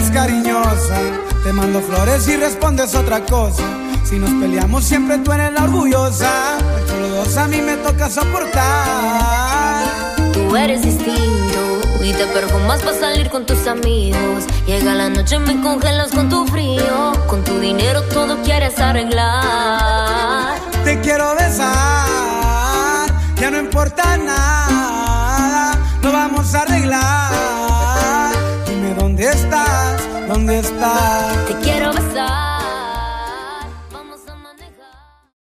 eres cariñosa, te mando flores y respondes otra cosa. Si nos peleamos siempre tú eres la orgullosa, entre los dos a mí me toca soportar. Tú eres distinto y te perfumas para salir con tus amigos. Llega la noche y me congelas con tu frío. Con tu dinero todo quieres arreglar. Te quiero besar, ya no importa nada, lo vamos a arreglar. Dime dónde estás, dónde estás.